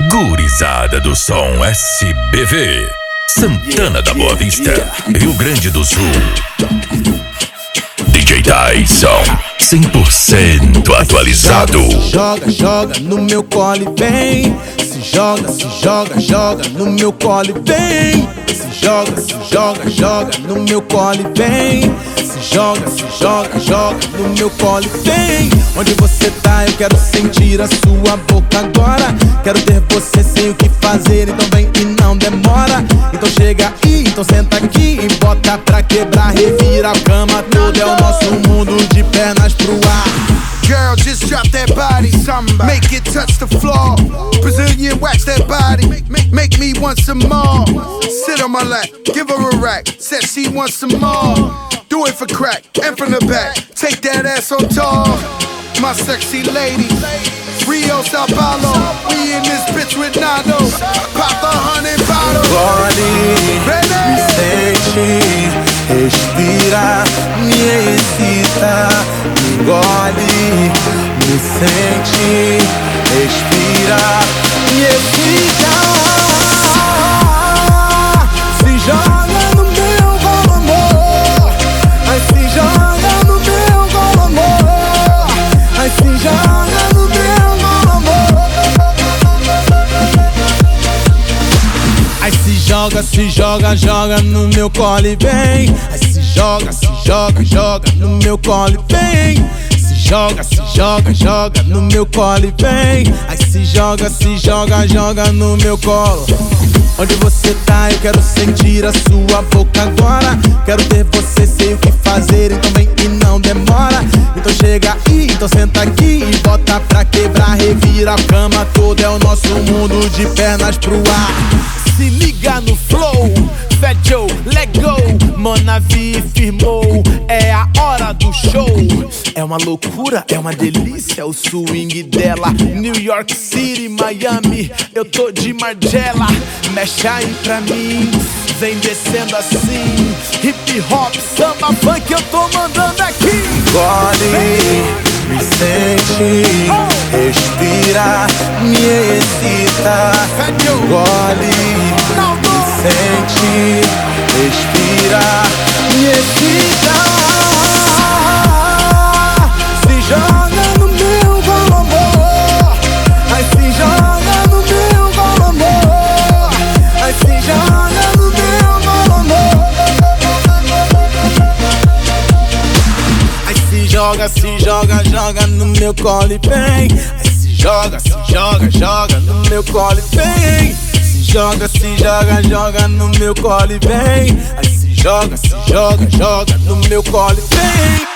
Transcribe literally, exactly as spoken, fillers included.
Gurizada do som S B V, Santana da Boa Vista, Rio Grande do Sul. D J Tyson, cem por cento atualizado. Se joga, joga no meu colo e vem. Se joga, se joga, joga no meu colo e vem. Se joga, se joga, joga no meu colo e vem. Se joga, se joga, joga no meu colo e vem. Onde você tá, eu quero sentir a sua boca agora. Quero ter você sem o que fazer, então vem e não demora. Então chega aí, então senta aqui e bota pra quebrar. Revira a cama toda, é o nosso mundo de pernas pro ar. Girl, just drop that body, make it touch the floor. Brazilian wax that body, make me want some more. Sit on my lap, give her a rack, said she wants some more. Do it for crack, and from the back, take that ass on tour. My sexy lady, Rio, Sao Paulo, we in this bitch with Nado. Pop a hundred bottles. Gole, me sente, respira, me excita. Engole, me sente, respira, me excita. Se joga no meu colo, amor. Ai, se joga no meu colo, amor. Ai, se joga no meu colo, amor. Ai, se joga, se joga, joga no meu colo e vem. Ai, se joga, se joga, joga no meu colo e vem. Se joga, se joga, joga no meu colo e vem. Ai, se joga, se joga, joga no meu colo. Onde você tá, eu quero sentir a sua boca agora. Quero ter você, sei o que fazer, então vem e não demora. Então chega aí, então senta aqui e bota pra quebrar. Revira a cama toda, é o nosso mundo de pernas pro ar. Se liga no flow, Fat Joe, let go. Manavi firmou, é a hora do show. É uma loucura, é uma delícia o swing dela. New York City, Miami, eu tô de Margiela. Mexe aí pra mim, vem descendo assim. Hip hop, samba, funk, eu tô mandando aqui. Gole, me sente, respira, me excita. Gole, me sente, respira, me excita. Se joga no meu colo, amor. Ai, se joga no meu colo, amor. Ai, se joga no meu colo, amor. Ai, se joga, se joga, joga no meu colo e vem. Ai, se joga, se joga, joga no meu colo e vem. Se joga, se joga, joga no meu colo e vem. Ai, se joga, se joga, joga no meu colo e vem.